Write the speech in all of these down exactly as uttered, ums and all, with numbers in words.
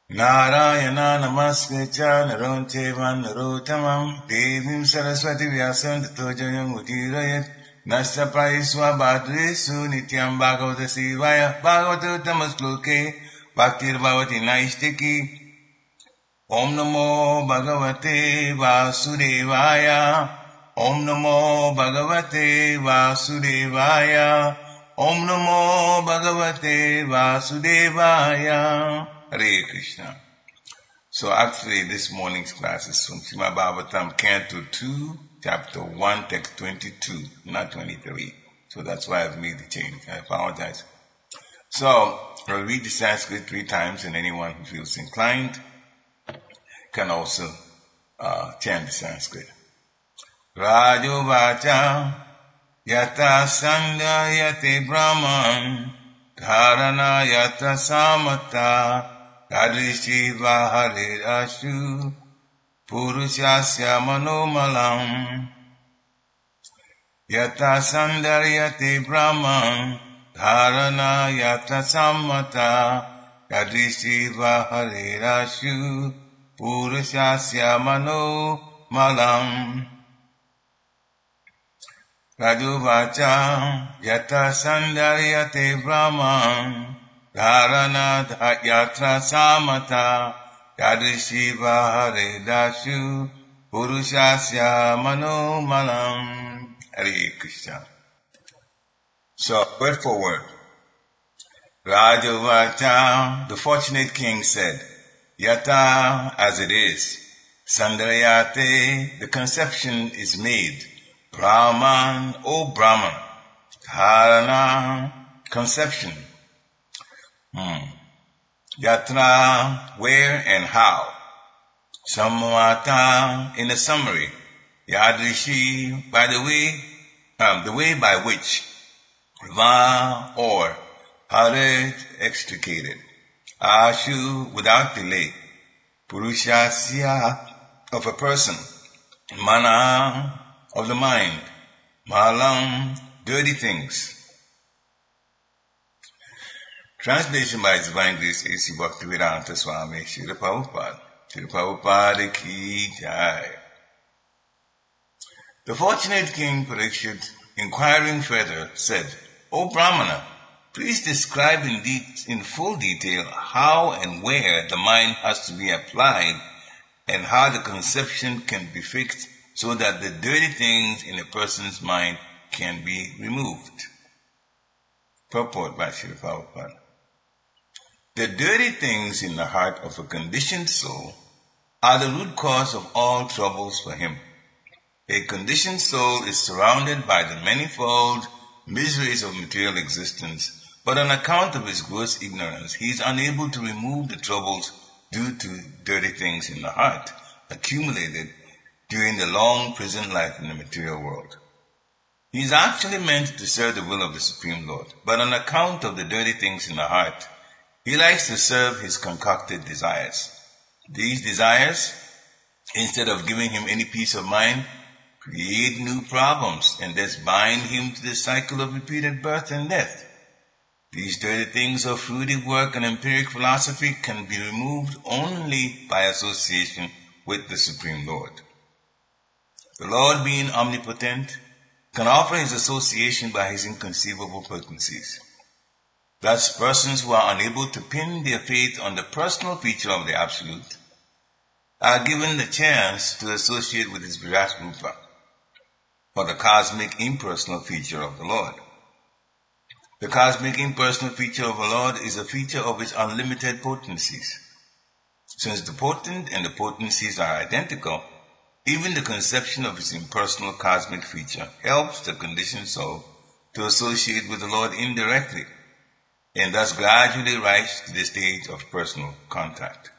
Narayana namaskritya naronchevan narottamam devim saraswati vyasam tato jayam udirayat nastapayisva bhadresu nityam bhagavata sivaya bhagavata uttamaskloke bhaktir bhavati naistiki Om namo bhagavate vasudevaya Om namo bhagavate vasudevaya Om namo bhagavate vasudevaya Hare Krishna. So actually this morning's class is from Srimad Bhagavatam, Canto two, Chapter one, Text twenty-two, not twenty-three. So that's why I've made the change. I apologize. So I'll read the Sanskrit three times, and anyone who feels inclined can also uh, chant the Sanskrit. Rajo Vacha Yata Sangha Yate Brahman Dharana Yata Samata Yadrishi Vahare Ashu Purushasya Manomalam Yata Sandaryate Brahman Dharana Yata Samata Yadrishi Vahare Ashu Purushasya Manomalam Rajuvacha Yata Sandaryate Brahman Dharana Yatra Samata Yadrishi Vahare Dashu Purushasya Manomalam Hare Krishna. So, word for word. Rajuvacha, the fortunate king said, Yata, as it is, Sandaryate, the conception is made, Brahman, O Brahman, Dharana, conception, Hmm. Yatra, where and how. Samvata, in a summary. Yadrishi, by the way, um, the way by which. Va, or. Haret, extricated. Ashu, without delay. Purushasya, of a person. Mana, of the mind. Malam, dirty things. Translation by His Divine Grace A C Bhaktivedanta Swami Srila Prabhupada. Srila Prabhupada ki jai. The fortunate king Parikshit, inquiring further, said, O Brahmana, please describe in, de- in full detail how and where the mind has to be applied and how the conception can be fixed so that the dirty things in a person's mind can be removed. Purport by Srila Prabhupada. The dirty things in the heart of a conditioned soul are the root cause of all troubles for him. A conditioned soul is surrounded by the manifold miseries of material existence, but on account of his gross ignorance, he is unable to remove the troubles due to dirty things in the heart, accumulated during the long prison life in the material world. He is actually meant to serve the will of the Supreme Lord, but on account of the dirty things in the heart, he likes to serve his concocted desires. These desires, instead of giving him any peace of mind, create new problems and thus bind him to the cycle of repeated birth and death. These dirty things of fruitive work and empiric philosophy can be removed only by association with the Supreme Lord. The Lord, being omnipotent, can offer his association by his inconceivable potencies. Thus, persons who are unable to pin their faith on the personal feature of the Absolute are given the chance to associate with his Virat Rupa, or the cosmic impersonal feature of the Lord. The cosmic impersonal feature of the Lord is a feature of his unlimited potencies. Since the potent and the potencies are identical, even the conception of his impersonal cosmic feature helps the conditioned soul to associate with the Lord indirectly, and thus gradually rise to the stage of personal contact.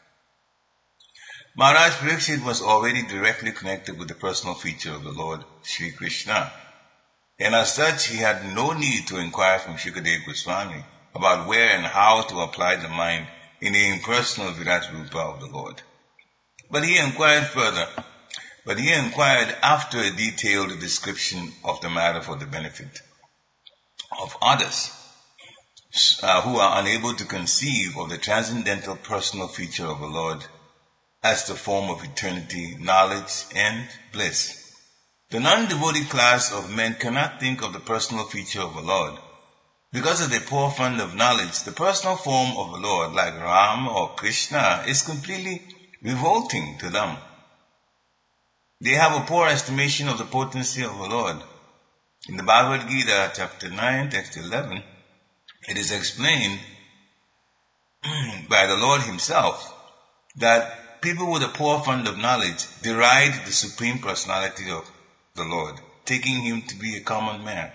Maharaj Parikshit was already directly connected with the personal feature of the Lord, Sri Krishna, and as such he had no need to inquire from Shukadeva Goswami about where and how to apply the mind in the impersonal Virat Rupa of the Lord. But he inquired further, but he inquired after a detailed description of the matter for the benefit of others. uh, who are unable to conceive of the transcendental personal feature of the Lord as the form of eternity, knowledge, and bliss. The non-devotee class of men cannot think of the personal feature of the Lord. Because of their poor fund of knowledge, the personal form of the Lord, like Ram or Krishna, is completely revolting to them. They have a poor estimation of the potency of the Lord. In the Bhagavad Gita, chapter nine, text eleven, it is explained by the Lord himself that people with a poor fund of knowledge deride the Supreme Personality of the Lord, taking him to be a common man.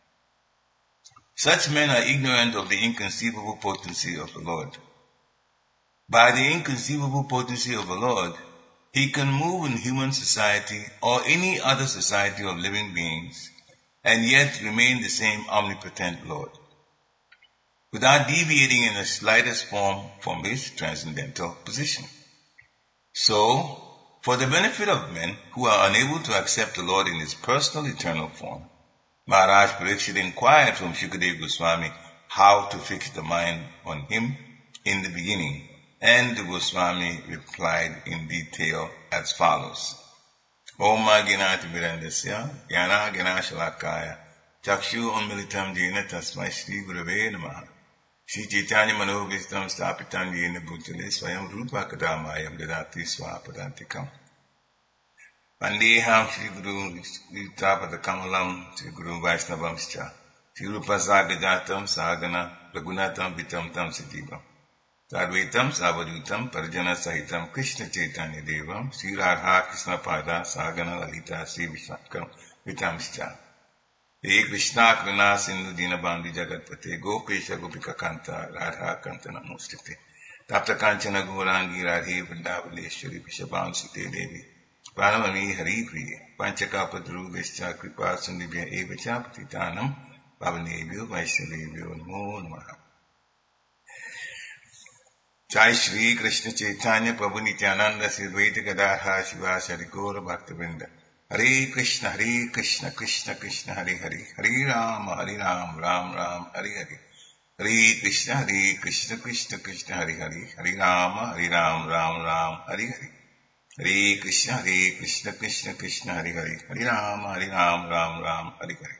Such men are ignorant of the inconceivable potency of the Lord. By the inconceivable potency of the Lord, he can move in human society or any other society of living beings and yet remain the same omnipotent Lord, without deviating in the slightest form from his transcendental position. So, for the benefit of men who are unable to accept the Lord in his personal eternal form, Maharaj Parikshit inquired from Shukadeva Goswami how to fix the mind on him in the beginning, and the Goswami replied in detail as follows. Om Ginati Virandasya Gyana Gana Shalakaya Chakshu Unmilitam Jena Tasmai Shri Gurave Namaha Shri Chaitanya Manovistam Stapitam Jena Bhutale Swayam Rupa Kadamayam Dadati Swapadantikam Vandeham Shri Guru Tapada Kamalam Shri Guru Vaishnavamscha Shri Rupa Sagadatam Sagana Ragunatam Vitam Tam Siddhibam Sadvaitam Savadutam Parjana Sahitam Krishna Chaitanya Devam Sri Radha Krishna Pada Sagana Lalita Sri Vishakam Vitamscha He Krishna Krina Sindhu Dinabandhi Jagatpate Gopesha Gopika Kanta Radha Kanta Namostite Tapta Kanchana Gaurangi Radhe Vrindavaleshwari Vishabam Sute Devi Paramami Hari Priye Panchakapadru Vescha Kripa Sundibhya Evacha Patitanam Pavanebhyo Vaishnavebhyo Namo Namaha Jai Shri Krishna Chaitanya Prabhu Nityananda Sri Advaita Gadadhara Shivasari Gaura Bhaktivinoda Hare Krishna Hare Krishna Krishna Krishna Hare Hare Hare Rama Hare Rama Ram Ram Hare Hare Hare Krishna Hare Krishna Krishna Krishna Hare Hare Hare Rama Hare Rama Ram Ram Hare Hare Hare Krishna Hare Krishna Krishna Krishna Hare Hare Hare Rama Hare Rama Ram Ram Hare Hare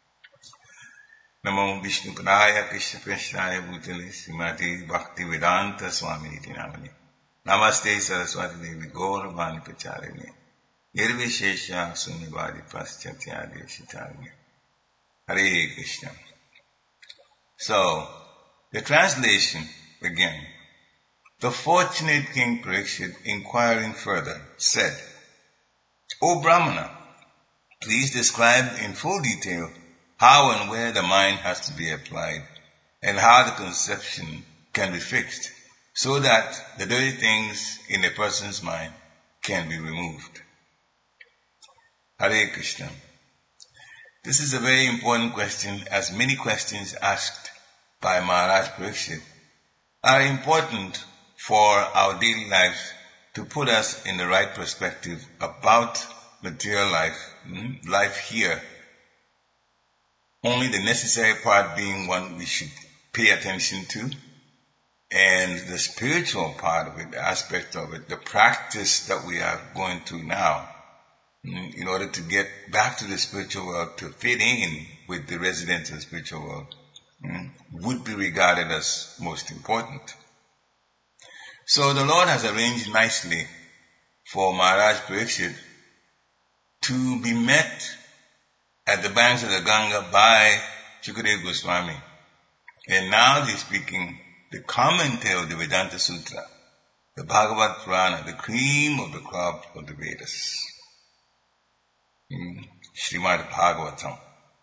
Namo Vishnu Padaya Krishna Prashnaya Bhutale Srimati Bhakti Vedanta Swami Niti Namani Namaste Saraswati Devi Gaura Bhani Pacharini Nirvishesha Sunyavadi Paschatya Deshitarni Hare Krishna. So, the translation again. The fortunate King Parikshit, inquiring further, said, O Brahmana, please describe in full detail how and where the mind has to be applied, and how the conception can be fixed, so that the dirty things in a person's mind can be removed. Hare Krishna. This is a very important question, as many questions asked by Maharaj Parikshit are important for our daily lives to put us in the right perspective about material life, life here. Only the necessary part being one we should pay attention to, and the spiritual part of it, the aspect of it, the practice that we are going through now, in order to get back to the spiritual world, to fit in with the residents of the spiritual world, would be regarded as most important. So the Lord has arranged nicely for Maharaj Parikshit to be met at the banks of the Ganga by Shukadeva Goswami. And now he's speaking the commentary of the Vedanta Sutra, the Bhagavad Purana, the cream of the crop of the Vedas. Srimad Bhagavatam.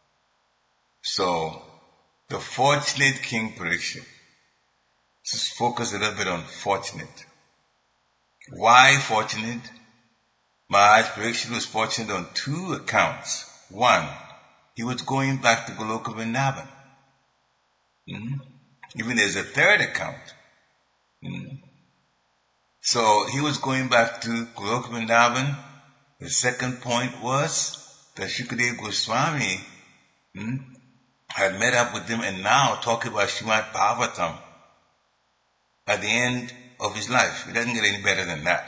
So, the fortunate King Parikshit. Let's focus a little bit on fortunate. Why fortunate? Maharaj Parikshit was fortunate on two accounts. One, he was going back to Goloka Vrindavan. Mm-hmm. Even there's a third account. Mm-hmm. So he was going back to Goloka Vrindavan. The second point was that Shukadeva Goswami mm, had met up with him and now talking about Srimad Bhagavatam at the end of his life. It doesn't get any better than that.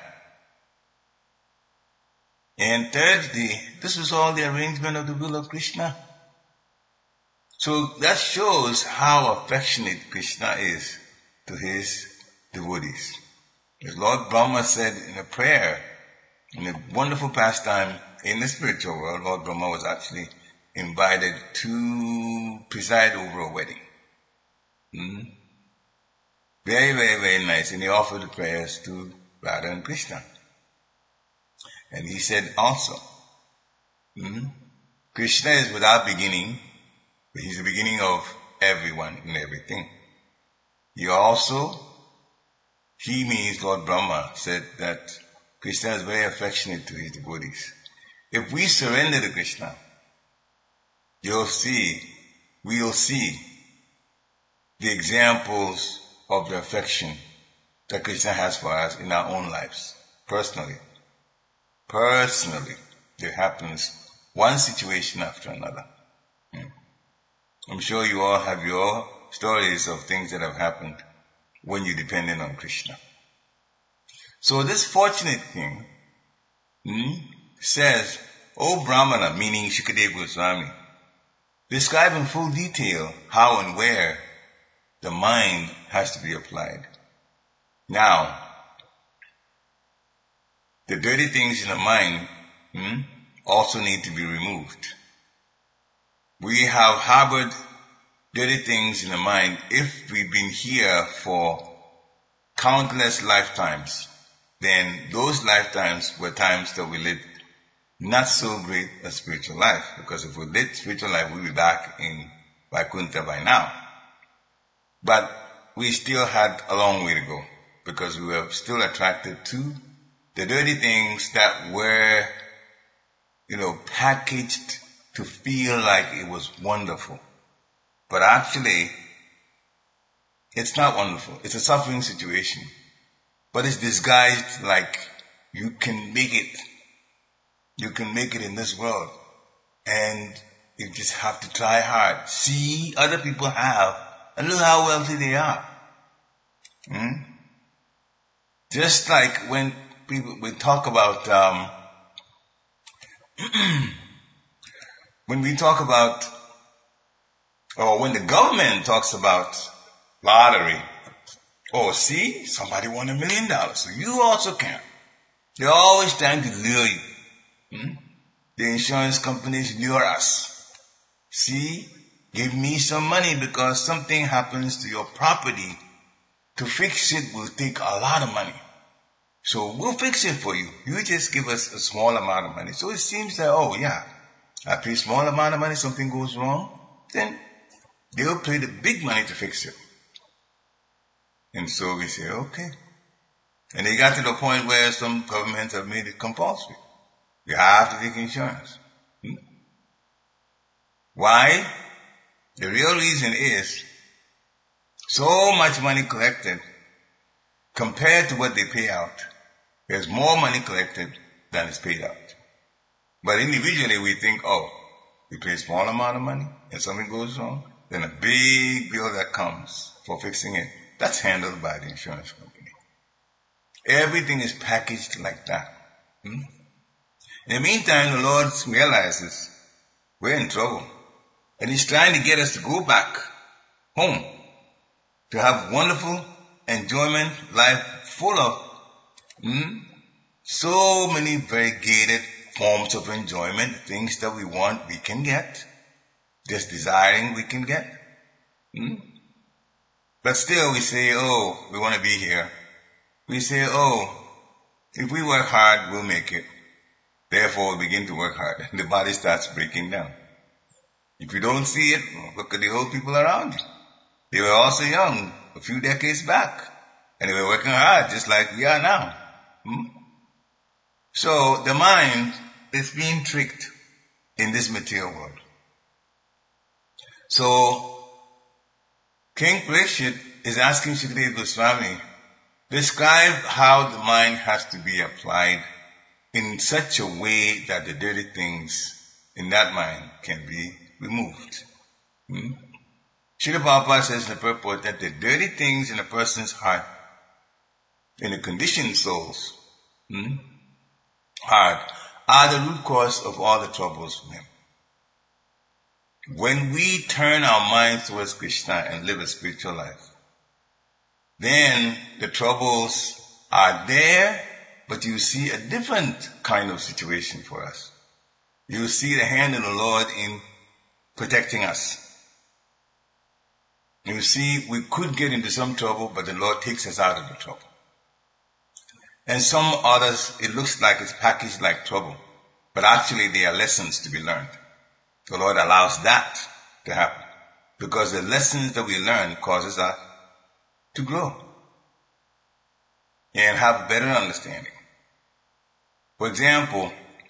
And thirdly, this was all the arrangement of the will of Krishna. So that shows how affectionate Krishna is to his devotees. As Lord Brahma said in a prayer, in a wonderful pastime in the spiritual world, Lord Brahma was actually invited to preside over a wedding. Hmm? Very, very, very nice. And he offered the prayers to Radha and Krishna. And he said also, hmm, Krishna is without beginning, but he's the beginning of everyone and everything. He also, he means Lord Brahma, said that Krishna is very affectionate to his devotees. If we surrender to Krishna, you'll see, we'll see the examples of the affection that Krishna has for us in our own lives, personally. Personally, there happens one situation after another. Hmm. I'm sure you all have your stories of things that have happened when you depended on Krishna. So this fortunate king hmm, says, O Brahmana, meaning Shukadeva Goswami, describe in full detail how and where the mind has to be applied. Now, the dirty things in the mind hmm, also need to be removed. We have harbored dirty things in the mind if we've been here for countless lifetimes. Then those lifetimes were times that we lived not so great a spiritual life. Because if we lived spiritual life, we'd be back in Vaikuntha by now. But we still had a long way to go because we were still attracted to the dirty things that were, you know, packaged to feel like it was wonderful. But actually, it's not wonderful. It's a suffering situation. But it's disguised like you can make it. You can make it in this world. And you just have to try hard. See, other people have, and look how wealthy they are. Hmm? Just like when people, we talk about, um, when we talk about, or when the government talks about lottery, oh, see, somebody won a million dollars, so you also can. They're always trying to lure you. Hmm? The insurance companies lure us. See, give me some money because something happens to your property. To fix it will take a lot of money. So we'll fix it for you. You just give us a small amount of money. So it seems that, oh yeah, I pay a small amount of money, something goes wrong, then they'll pay the big money to fix it. And so we say, okay. And they got to the point where some governments have made it compulsory. You have to take insurance. Hmm? Why? The real reason is so much money collected compared to what they pay out. There's more money collected than is paid out. But individually we think, oh, we pay a small amount of money and something goes wrong, then a big bill that comes for fixing it, that's handled by the insurance company. Everything is packaged like that. Hmm? In the meantime, the Lord realizes we're in trouble. And He's trying to get us to go back home to have wonderful enjoyment, life full of hmm, so many variegated forms of enjoyment, things that we want we can get, just desiring we can get. Hmm? But still we say, oh, we want to be here. We say, oh, if we work hard, we'll make it. Therefore, we begin to work hard. And the body starts breaking down. If you don't see it, look at the old people around you. They were also young a few decades back. And they were working hard just like we are now. Hmm? So the mind is being tricked in this material world. So King Parikshit is asking Shukadeva Goswami, describe how the mind has to be applied in such a way that the dirty things in that mind can be removed. Hmm? Srila Prabhupada says in the purport that the dirty things in a person's heart, in the conditioned soul's hmm, heart, are the root cause of all the troubles for him. When we turn our minds towards Krishna and live a spiritual life, then the troubles are there, but you see a different kind of situation for us. You see the hand of the Lord in protecting us. You see, we could get into some trouble, but the Lord takes us out of the trouble. And some others, it looks like it's packaged like trouble, but actually they are lessons to be learned. The Lord allows that to happen because the lessons that we learn causes us to grow and have a better understanding. For example,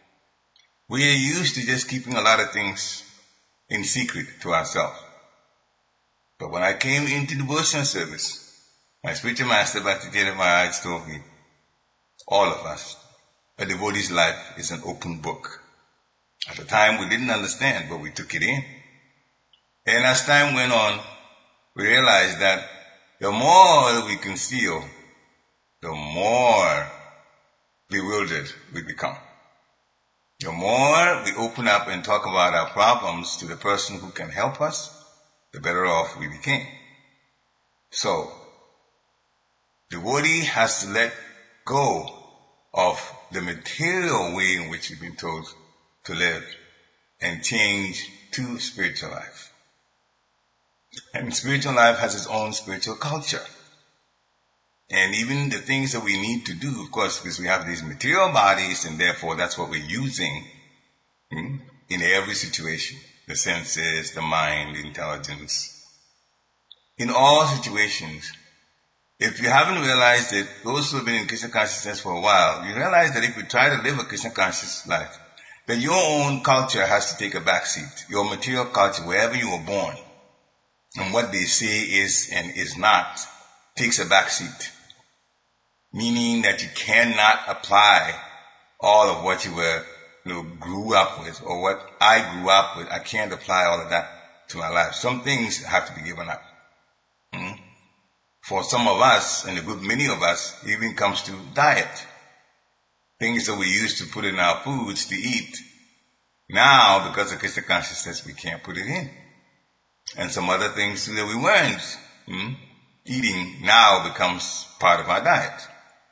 we are used to just keeping a lot of things in secret to ourselves. But when I came into devotional service, my spiritual master, Bhaktisiddhanta Maharaj, told me, all of us, a devotee's life is an open book. At the time we didn't understand, but we took it in. And as time went on, we realized that the more that we conceal, the more bewildered we become. The more we open up and talk about our problems to the person who can help us, the better off we became. So, the devotee has to let go of the material way in which we've been told to live and change to spiritual life. And spiritual life has its own spiritual culture. And even the things that we need to do, of course, because we have these material bodies and therefore that's what we're using hmm, in every situation. The senses, the mind, the intelligence. In all situations, if you haven't realized it, those who have been in Krishna consciousness for a while, you realize that if you try to live a Krishna conscious life, that your own culture has to take a back seat. Your material culture, wherever you were born, and what they say is and is not, takes a back seat. Meaning that you cannot apply all of what you were, you know, grew up with, or what I grew up with. I can't apply all of that to my life. Some things have to be given up. Hmm? For some of us, and a good many of us, it even comes to diet. Things that we used to put in our foods to eat. Now, because of Krishna consciousness, we can't put it in. And some other things that we weren't hmm, eating now becomes part of our diet.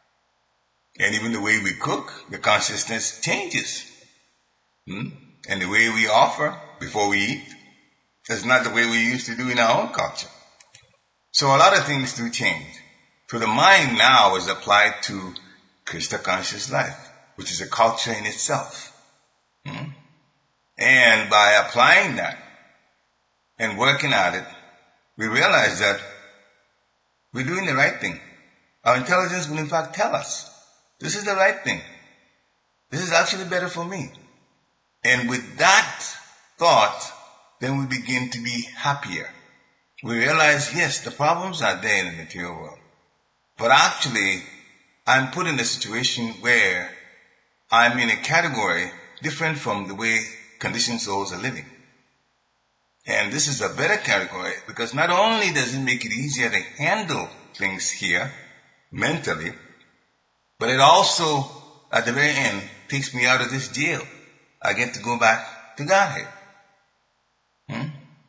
And even the way we cook, the consciousness changes. Hmm? And the way we offer before we eat is not the way we used to do in our own culture. So a lot of things do change. So the mind now is applied to Krishna conscious life, which is a culture in itself. Hmm? And by applying that and working at it, we realize that we're doing the right thing. Our intelligence will in fact tell us, this is the right thing. This is actually better for me. And with that thought, then we begin to be happier. We realize, yes, the problems are there in the material world. But actually, I'm put in a situation where I'm in a category different from the way conditioned souls are living. And this is a better category because not only does it make it easier to handle things here mentally, but it also, at the very end, takes me out of this jail. I get to go back to Godhead. Hmm?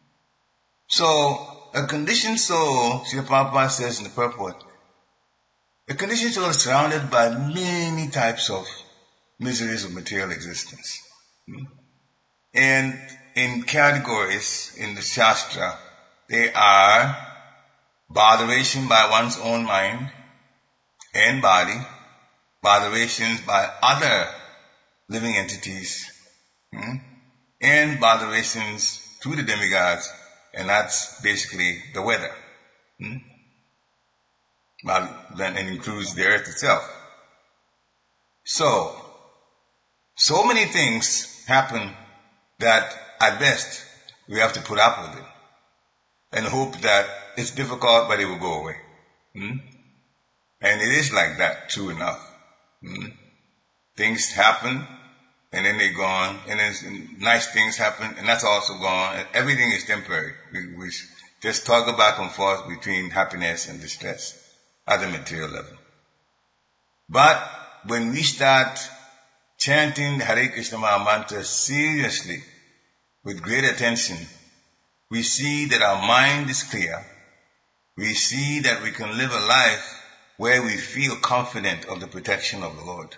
So, a conditioned soul, Srila Prabhupada says in the purport, a conditioned soul is surrounded by many types of miseries of material existence. Hmm? And in categories in the Shastra, they are botheration by one's own mind and body, botherations by other living entities, hmm? and botherations through the demigods, and that's basically the weather. Hmm? Then it includes the earth itself. So, so many things happen that at best we have to put up with it and hope that it's difficult but it will go away. Hmm? And it is like that, true enough. Hmm? Things happen and then they're gone, and then nice things happen, and that's also gone, and everything is temporary. We, we just toggle back and forth between happiness and distress at the material level. But when we start chanting the Hare Krishna Maha Mantra seriously, with great attention, we see that our mind is clear. We see that we can live a life where we feel confident of the protection of the Lord.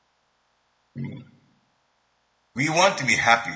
We want to be happy,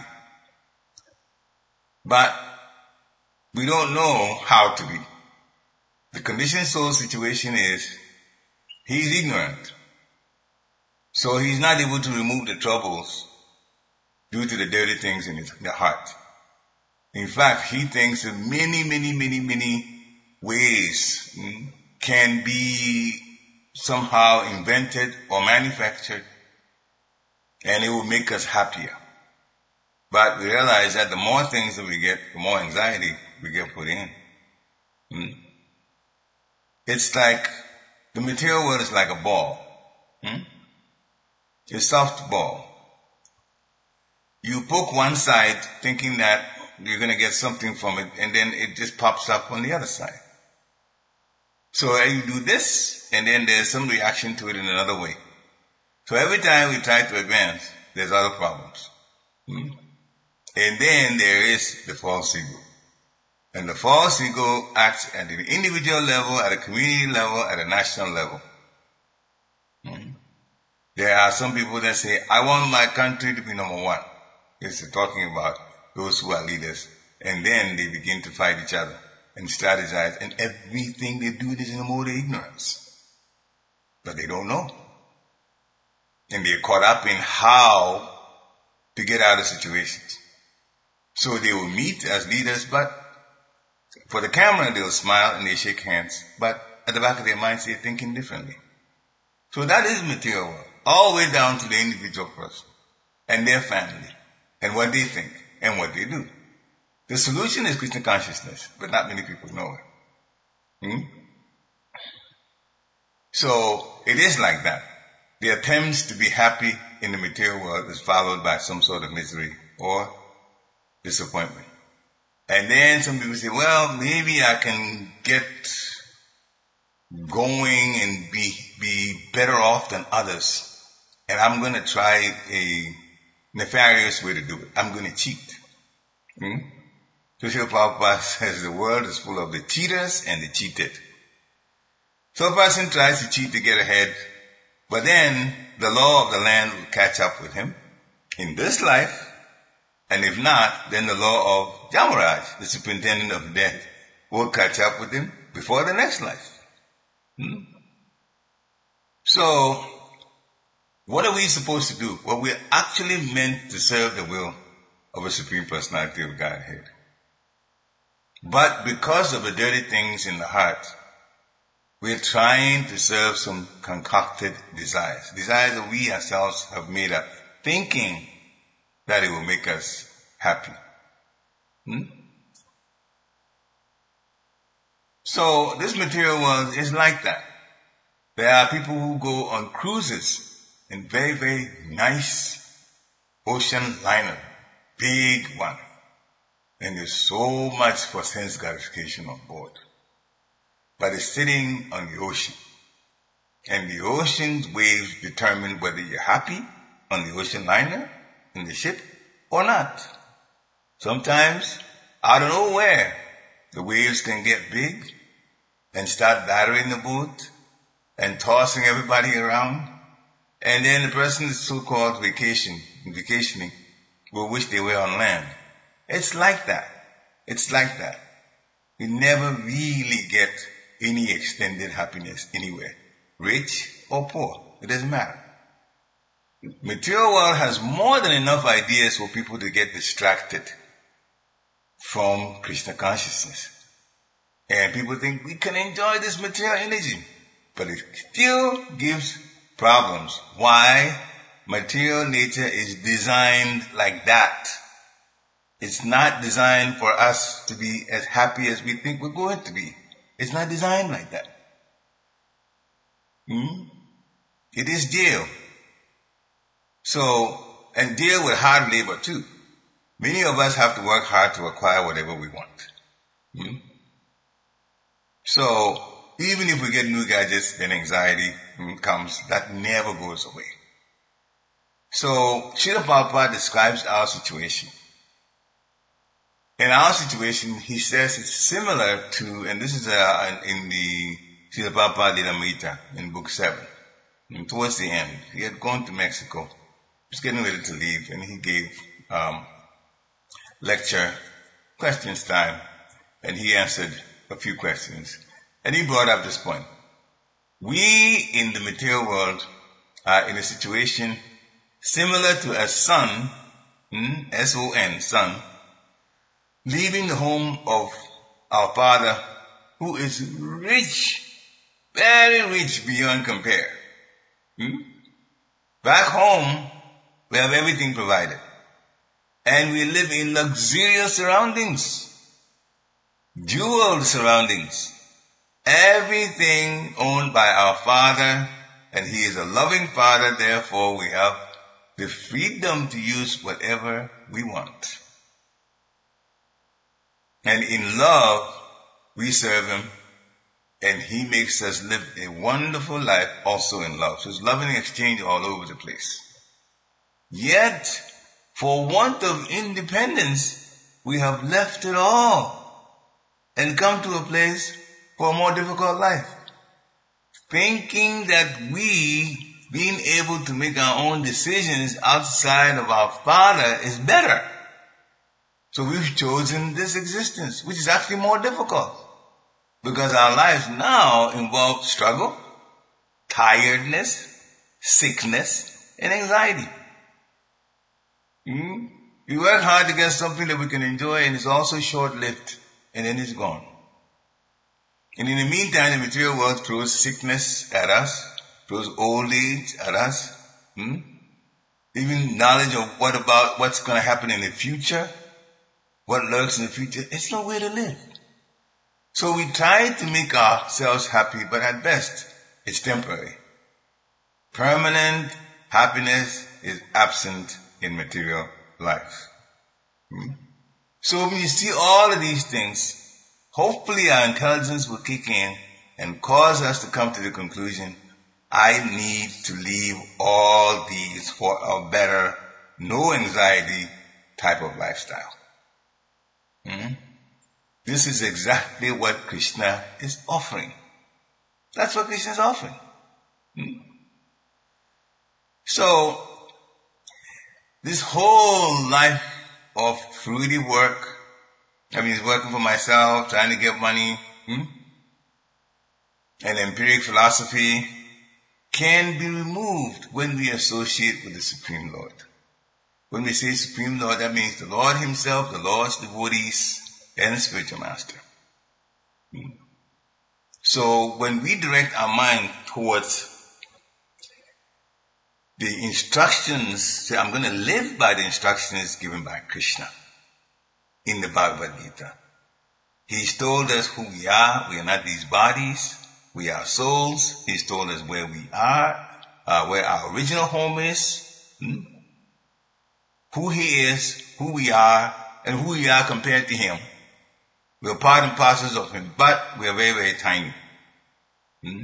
but we don't know how to be. The conditioned soul situation is, he's ignorant. So he's not able to remove the troubles due to the dirty things in his in the heart. In fact, he thinks that many, many, many, many ways mm, can be somehow invented or manufactured, and it will make us happier. But we realize that the more things that we get, the more anxiety we get put in. Mm. It's like, the material world is like a ball. Mm? A soft ball. You poke one side thinking that you're going to get something from it, and then it just pops up on the other side. So you do this, and then there's some reaction to it in another way. So every time we try to advance, there's other problems. Hmm? And then there is the false ego. And the false ego acts at the individual level, at a community level, at a national level. Hmm? There are some people that say, I want my country to be number one. It's talking about those who are leaders. And then they begin to fight each other and strategize. And everything they do is in a mode of ignorance. But they don't know. And they're caught up in how to get out of situations. So they will meet as leaders, but for the camera they'll smile and they shake hands. But at the back of their minds they're thinking differently. So that is material world. All the way down to the individual person and their family and what they think and what they do. The solution is Krishna consciousness, but not many people know it. Hmm? So it is like that. The attempts to be happy in the material world is followed by some sort of misery or disappointment. And then some people say, well, maybe I can get going and be, be better off than others. And I'm going to try a nefarious way to do it. I'm going to cheat. Hmm? So Srila Prabhupada says the world is full of the cheaters and the cheated. So a person tries to cheat to get ahead, but then the law of the land will catch up with him in this life, and if not, then the law of Jamaraj, the superintendent of death, will catch up with him before the next life. Hmm? So, what are we supposed to do? Well, we're actually meant to serve the will of a Supreme Personality of Godhead. But because of the dirty things in the heart, we're trying to serve some concocted desires. Desires that we ourselves have made up, thinking that it will make us happy. Hmm? So this material world is like that. There are people who go on cruises in very, very nice ocean liner, big one. And there's so much for sense gratification on board. But it's sitting on the ocean. And the ocean's waves determine whether you're happy on the ocean liner, in the ship, or not. Sometimes, out of nowhere, the waves can get big and start battering the boat and tossing everybody around. And then the person is so-called vacation, vacationing will wish they were on land. It's like that. It's like that. You never really get any extended happiness anywhere. Rich or poor, it doesn't matter. Material world has more than enough ideas for people to get distracted from Krishna consciousness. And people think we can enjoy this material energy, but it still gives problems. Why? Material nature is designed like that. It's not designed for us to be as happy as we think we're going to be. It's not designed like that. Hmm? It is jail. So, and deal with hard labor too. Many of us have to work hard to acquire whatever we want. Hmm? So, even if we get new gadgets, then anxiety comes. That never goes away. So, Srila Prabhupada describes our situation. In our situation, he says it's similar to, and this is uh, in the Srila Prabhupada Lilamrita in book seven. And towards the end, he had gone to Mexico. He was getting ready to leave, and he gave um, lecture, questions time, and he answered a few questions. And he brought up this point. We in the material world are in a situation similar to a son, hmm, S O N, son, leaving the home of our father who is rich, very rich beyond compare. Hmm? Back home, we have everything provided. And we live in luxurious surroundings, jeweled surroundings. Everything owned by our Father, and He is a loving Father, therefore we have the freedom to use whatever we want. And in love, we serve Him, and He makes us live a wonderful life also in love. So it's love and exchange all over the place. Yet, for want of independence, we have left it all and come to a place for a more difficult life, thinking that we, being able to make our own decisions outside of our Father, is better. So we've chosen this existence, which is actually more difficult, because our lives now involve struggle, tiredness, sickness, and anxiety. Hmm? We work hard to get something that we can enjoy, and it's also short-lived, and then it's gone. And in the meantime, the material world throws sickness at us, throws old age at us, hmm? Even knowledge of what about what's going to happen in the future, what lurks in the future. It's no way to live. So we try to make ourselves happy, but at best, it's temporary. Permanent happiness is absent in material life. Hmm? So when you see all of these things, hopefully our intelligence will kick in and cause us to come to the conclusion, I need to leave all these for a better, no anxiety type of lifestyle. Hmm? This is exactly what Krishna is offering. That's what Krishna is offering. Hmm? So, this whole life of fruity work, I mean, working for myself, trying to get money, hmm? and empiric philosophy can be removed when we associate with the Supreme Lord. When we say Supreme Lord, that means the Lord Himself, the Lord's devotees, and the spiritual master. Hmm? So when we direct our mind towards the instructions, say, I'm going to live by the instructions given by Krishna in the Bhagavad Gita. He's told us who we are. We are not these bodies. We are souls. He's told us where we are, uh, where our original home is, hmm? who He is, who we are, and who we are compared to Him. We are part and parcels of Him, but we are very, very tiny. Hmm?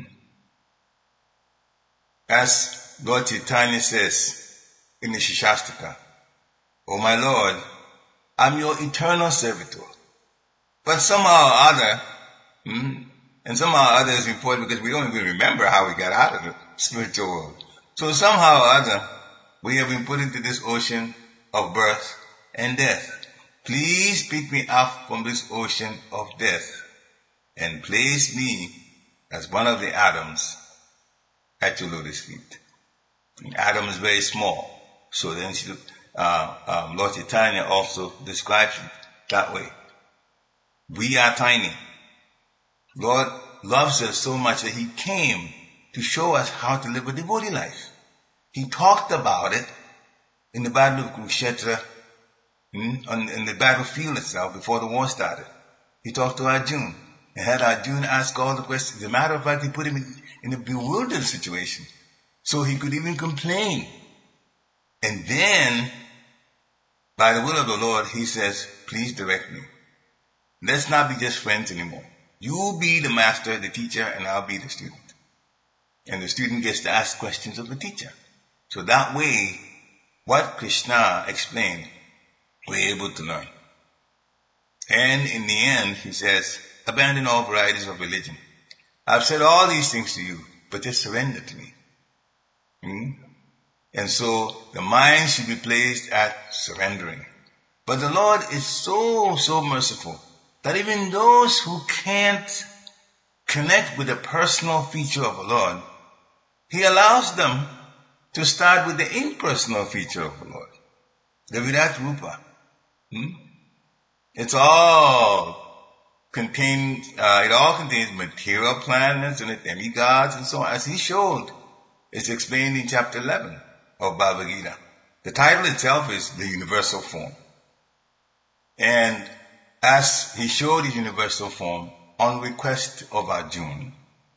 As Lord Chaitanya says in the Shikshashtaka, "O my Lord, I'm your eternal servitor." But somehow or other, hmm, and somehow or other is important because we don't even remember how we got out of the spiritual world. So somehow or other, we have been put into this ocean of birth and death. Please pick me up from this ocean of death and place me as one of the atoms at your lotus feet. The atom is very small. So then she, uh, um, Lord Chaitanya also describes it that way. We are tiny. Lord loves us so much that He came to show us how to live a devotee life. He talked about it in the Battle of Kurukshetra, hmm, on, in the battlefield itself before the war started. He talked to Arjuna and had Arjuna ask all the questions. As a matter of fact, He put him in, in a bewildered situation so he could even complain. And then, by the will of the Lord, he says, please direct me. Let's not be just friends anymore. You be the master, the teacher, and I'll be the student. And the student gets to ask questions of the teacher. So that way, what Krishna explained, we're able to learn. And in the end, he says, abandon all varieties of religion. I've said all these things to you, but just surrender to me. Hmm? And so the mind should be placed at surrendering. But the Lord is so, so merciful that even those who can't connect with the personal feature of the Lord, he allows them to start with the impersonal feature of the Lord, the Virat Rupa. Hmm? It's all contained, uh, it all contains material planets and the demigods and so on, as he showed. It's explained in chapter eleven of Bhagavad Gita. The title itself is The Universal Form. And as he showed his universal form on request of Arjuna,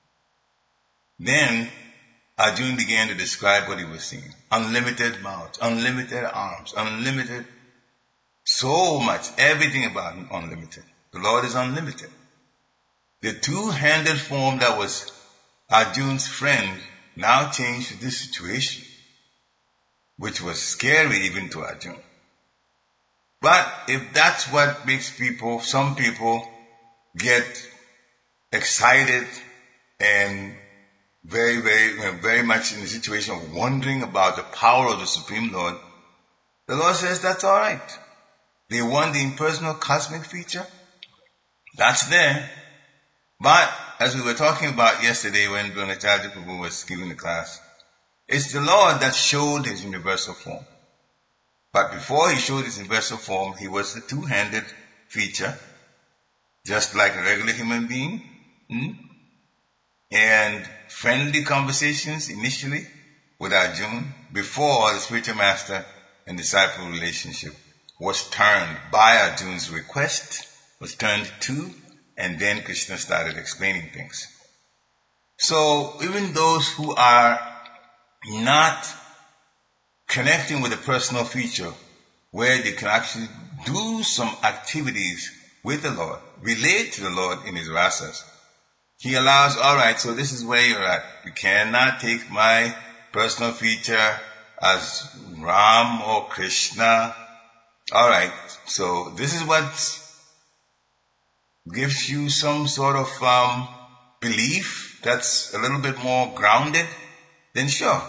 then Arjuna began to describe what he was seeing. Unlimited mouths, unlimited arms, unlimited, so much, everything about him unlimited. The Lord is unlimited. The two-handed form that was Arjuna's friend now changed to this situation, which was scary even to Arjuna. But if that's what makes people, some people get excited and very, very, very much in the situation of wondering about the power of the Supreme Lord, the Lord says that's all right. They want the impersonal cosmic feature. That's there. But as we were talking about yesterday when Brahmacharya Prabhu was giving the class, it's the Lord that showed his universal form. But before he showed his universal form, he was the two-handed feature, just like a regular human being. Hmm? And friendly conversations initially with Arjuna before the spiritual master and disciple relationship was turned by Arjuna's request, was turned to, and then Krishna started explaining things. So even those who are not connecting with a personal feature where they can actually do some activities with the Lord, relate to the Lord in his rasas, he allows, all right, so this is where you're at. You cannot take my personal feature as Ram or Krishna. All right, so this is what gives you some sort of um, belief that's a little bit more grounded. Then sure,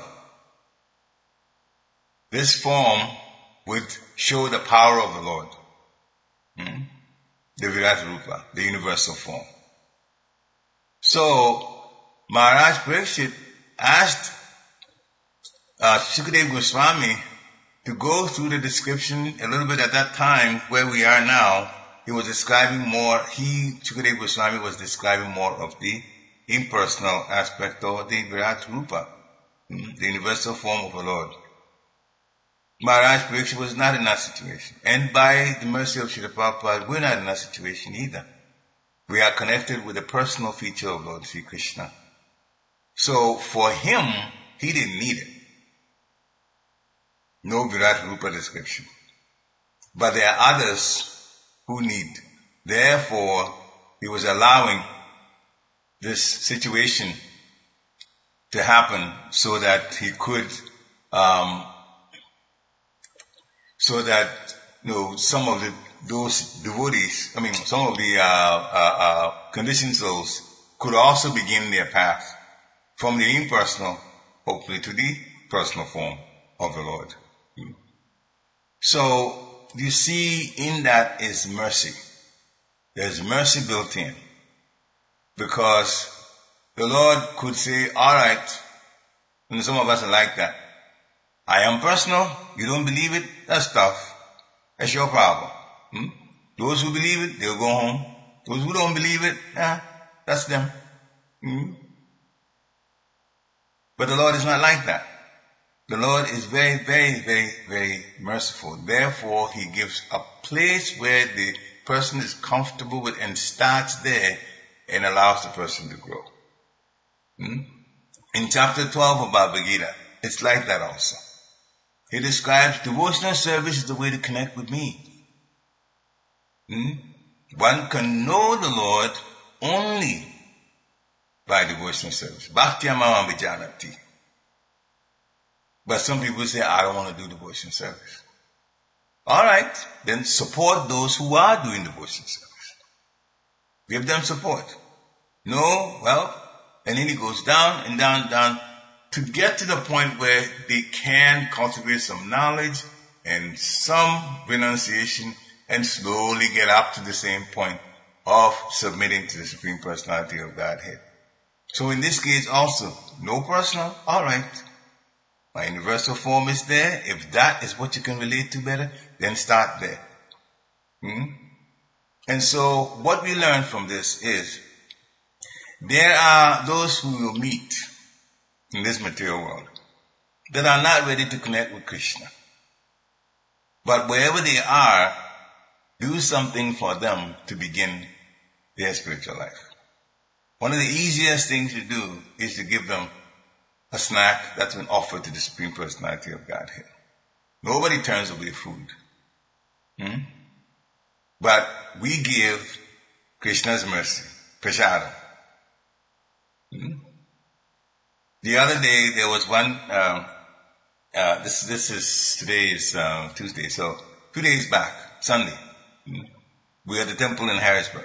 this form would show the power of the Lord. Hmm? The Virat Rupa, the universal form. So, Maharaj Parikshit asked uh, Shukadeva Goswami to go through the description a little bit at that time where we are now. He was describing more, he, Shukadeva Goswami, was describing more of the impersonal aspect of the Virat Rupa, hmm? the universal form of the Lord. Maharaj Parikshit was not in that situation. And by the mercy of Srila Prabhupada, we're not in that situation either. We are connected with the personal feature of Lord Sri Krishna. So for him, he didn't need it. No Virat Rupa description. But there are others who need. Therefore, he was allowing this situation to happen so that he could um, so that, you know, some of the, those devotees, I mean, some of the uh, uh, uh, conditioned souls could also begin their path from the impersonal, hopefully, to the personal form of the Lord. So, you see, in that is mercy. There's mercy built in. Because the Lord could say, all right, and some of us are like that. I am personal. You don't believe it? That's tough. That's your problem. Hmm? Those who believe it, they'll go home. Those who don't believe it, eh, that's them. Hmm? But the Lord is not like that. The Lord is very, very, very, very merciful. Therefore, he gives a place where the person is comfortable with and starts there and allows the person to grow. Hmm? In chapter twelve of Bhagavad Gita, it's like that also. he describes devotional service is the way to connect with me. Hmm? One can know the Lord only by devotional service. Bhakti Amama Vijanati. But some people say, I don't want to do devotional service. All right, then support those who are doing devotional service. Give them support. No, well, and then it goes down and down, down, to get to the point where they can cultivate some knowledge and some renunciation and slowly get up to the same point of submitting to the Supreme Personality of Godhead. So in this case also, no personal, all right. My universal form is there. If that is what you can relate to better, then start there. Hmm? And so what we learn from this is there are those who will meet in this material world that are not ready to connect with Krishna. But wherever they are, do something for them to begin their spiritual life. One of the easiest things to do is to give them a snack that's been offered to the Supreme Personality of Godhead. Nobody turns away food. Hmm? But we give Krishna's mercy, prasadam. Hmm? The other day there was one, um, uh, this this is, today is uh, Tuesday, so two days back, Sunday, hmm? we were at the temple in Harrisburg.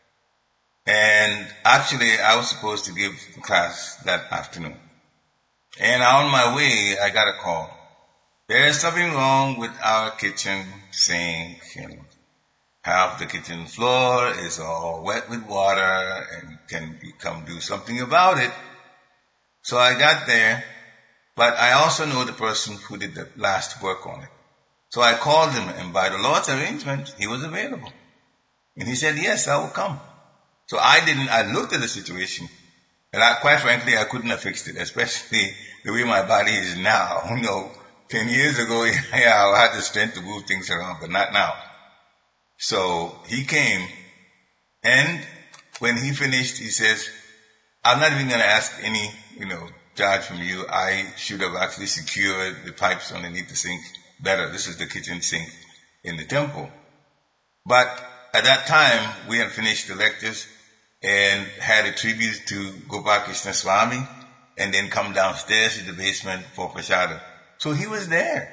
And actually I was supposed to give the class that afternoon. And on my way, I got a call. There's something wrong with our kitchen sink, and half the kitchen floor is all wet with water, and can you come do something about it? So I got there, but I also know the person who did the last work on it. So I called him, and by the Lord's arrangement, he was available. And he said, yes, I will come. So I didn't, I looked at the situation, and I, quite frankly, I couldn't have fixed it, especially the way my body is now. You know, ten years ago, yeah, I had the strength to move things around, but not now. So he came, and when he finished, he says, I'm not even going to ask any, you know, charge from you. I should have actually secured the pipes underneath the sink better. This is the kitchen sink in the temple. But at that time, we had finished the lectures and had a tribute to Gopal Krishna Swami, and then come downstairs to the basement for prasadam. So he was there.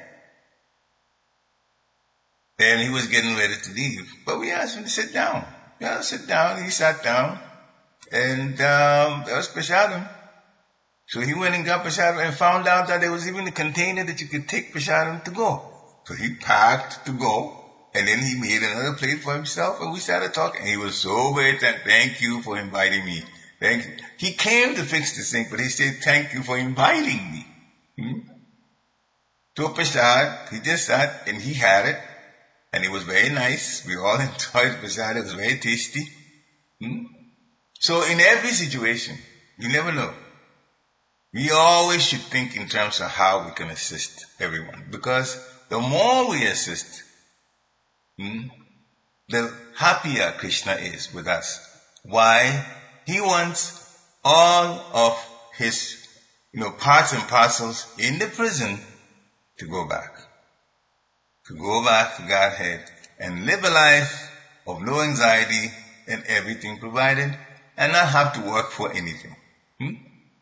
And he was getting ready to leave. But we asked him to sit down. Yeah, sit down. He sat down. And um, there was prasadam. So he went and got prasadam and found out that there was even a container that you could take prasadam to go. So he packed to go. And then he made another plate for himself, and we started talking. And he was so very thankful. Thank you for inviting me. Thank you. He came to fix the sink, but he said, thank you for inviting me. Hmm? To prasad, he just sat, and he had it. And it was very nice. We all enjoyed prasad. It was very tasty. Hmm? So in every situation, you never know. We always should think in terms of how we can assist everyone. Because the more we assist, Hmm? the happier Krishna is with us. Why? He wants all of his, you know, parts and parcels in the prison to go back. To go back to Godhead and live a life of no anxiety and everything provided, and not have to work for anything. Hmm?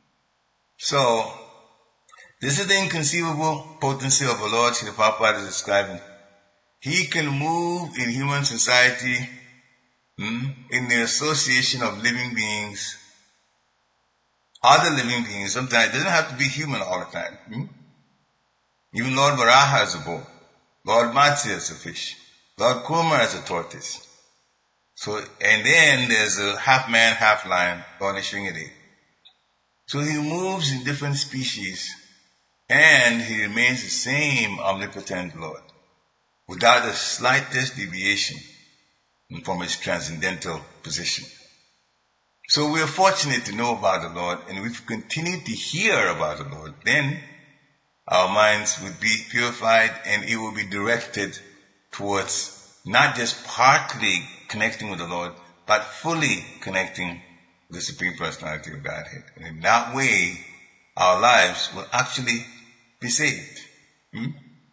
So, this is the inconceivable potency of the Lord Srila Prabhupada is describing. He can move in human society, hmm, in the association of living beings, other living beings. Sometimes it doesn't have to be human all the time. Hmm? Even Lord Varaha is a bull. Lord Matsya is a fish. Lord Kurma is a tortoise. So, and then there's a half man, half lion, Lord Nrsimhadev. So he moves in different species, and he remains the same omnipotent Lord, without the slightest deviation from his transcendental position. So we are fortunate to know about the Lord, and if we continue to hear about the Lord, then our minds would be purified, and it will be directed towards not just partly connecting with the Lord, but fully connecting with the Supreme Personality of Godhead. And in that way, our lives will actually be saved. Hmm?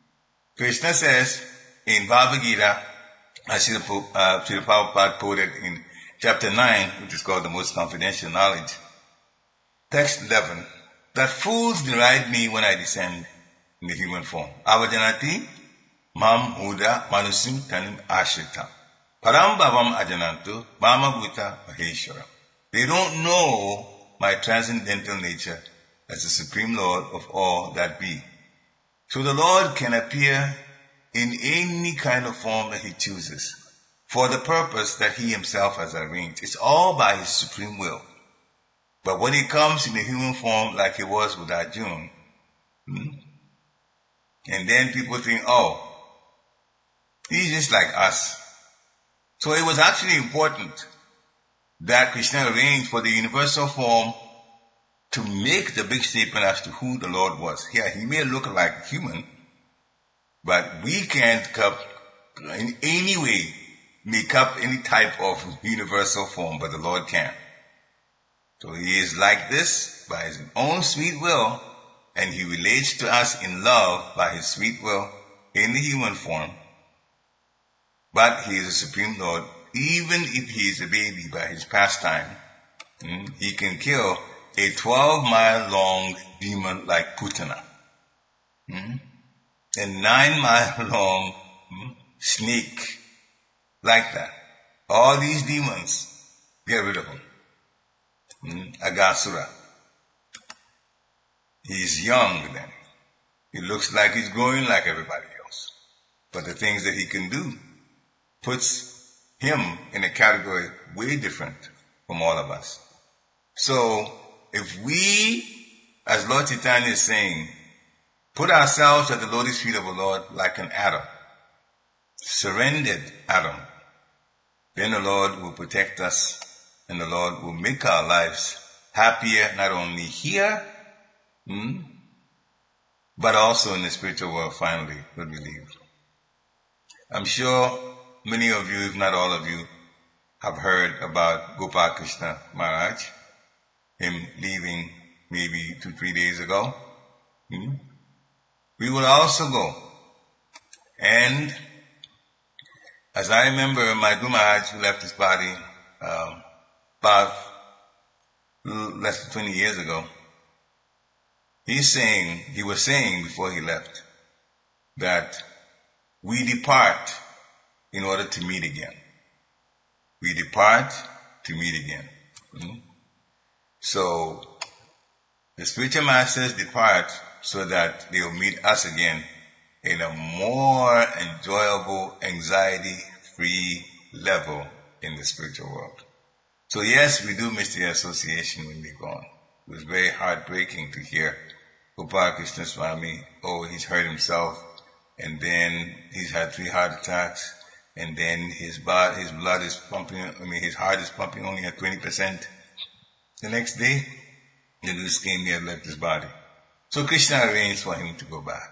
Krishna says in Bhagavad Gita, as Srila uh, Prabhupada quoted in chapter nine, which is called the most confidential knowledge, text eleven, that fools deride me when I descend in the human form. Avajanati mam muda manusim tanim ashritam. Param bhavam ajanantu mama bhuta maheshwaram. They don't know my transcendental nature as the Supreme Lord of all that be. So the Lord can appear in any kind of form that He chooses for the purpose that He Himself has arranged. It's all by His supreme will. But when He comes in the human form like He was with Arjuna, hmm, and then people think, oh, He's just like us. So it was actually important that Krishna arranged for the universal form to make the big statement as to who the Lord was. Yeah, He may look like human, but we can't cup in any way make up any type of universal form, but the Lord can. So He is like this by His own sweet will, and He relates to us in love by His sweet will in the human form. But He is a Supreme Lord, even if He is a baby by His pastime. Mm, he can kill a twelve mile long demon like Putana. Mm, a nine mile long mm, snake like that. All these demons, get rid of them. Mm, Agasura. He's young then. He looks like he's growing like everybody else. But the things that he can do puts him in a category way different from all of us. So, if we, as Lord Chaitanya is saying, put ourselves at the lotus feet of the Lord like an atom, surrendered atom, then the Lord will protect us and the Lord will make our lives happier not only here, hmm, but also in the spiritual world finally, we believe. I'm sure many of you, if not all of you, have heard about Gopal Krishna Maharaj, him leaving maybe two, three days ago. Hmm? We will also go. And as I remember, my Guru Maharaj, who left his body um, about less than twenty years ago, he's saying, he was saying before he left, that we depart in order to meet again. We depart to meet again. Hmm? So, the spiritual masters depart so that they will meet us again in a more enjoyable, anxiety-free level in the spiritual world. So yes, we do miss the association when they're gone. It was very heartbreaking to hear Gopal Krishna Swami, oh, he's hurt himself, and then he's had three heart attacks, and then his blood, his blood is pumping, I mean, his heart is pumping only at twenty percent. The next day, the news came, he had left his body. So Krishna arranged for him to go back.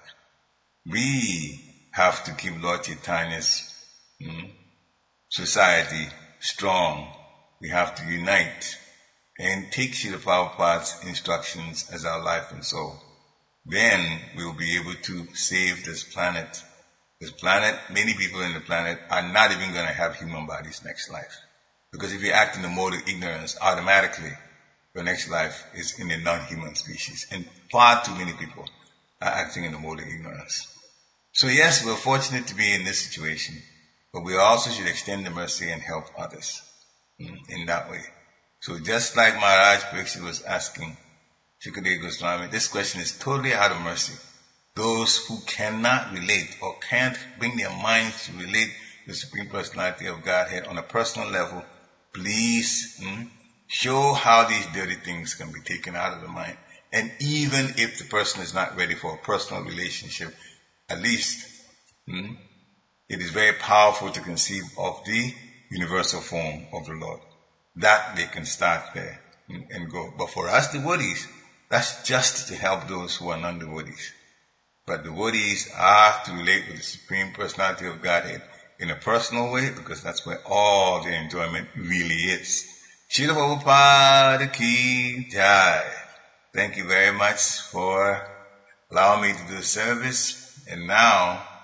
We have to keep Lord Chaitanya's hmm, society strong. We have to unite and take Srila Prabhupada's instructions as our life and soul. Then we will be able to save this planet. This planet, many people in the planet are not even going to have human bodies next life. Because if you act in the mode of ignorance, automatically your next life is in a non-human species. And far too many people are acting in the mode of ignorance. So yes, we're fortunate to be in this situation, but we also should extend the mercy and help others mm, in that way. So just like Maharaj Pariksit was asking Shukadeva Goswami, this question is totally out of mercy. Those who cannot relate or can't bring their minds to relate to the Supreme Personality of Godhead on a personal level, please mm, show how these dirty things can be taken out of the mind. And even if the person is not ready for a personal relationship, at least mm, it is very powerful to conceive of the universal form of the Lord. That they can start there and, and go. But for us devotees, that's just to help those who are non-devotees. But devotees are to relate with the Supreme Personality of Godhead in a personal way, because that's where all the enjoyment really is. Srila Prabhupada Ki Jai. Thank you very much for allowing me to do the service. And now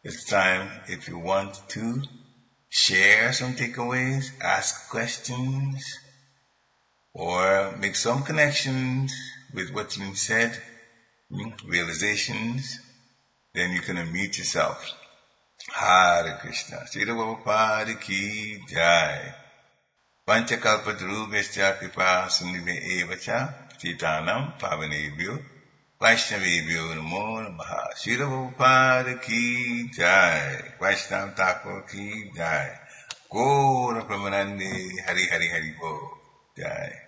It's time if you want to share some takeaways, ask questions, or make some connections with what's been said, realizations, then you can unmute yourself. Hare Krishna. Srila Prabhupada ki jai. Panchakalpadrubhyascha kripa sindhve evacha Titanam pavanebhyo Vaishnavebhyo namo namaha. Srila Prabhupada ki jai. Vaishnava Thakur ki jai. Gaura Pramanande Hari Hari Hari Bo. Jai.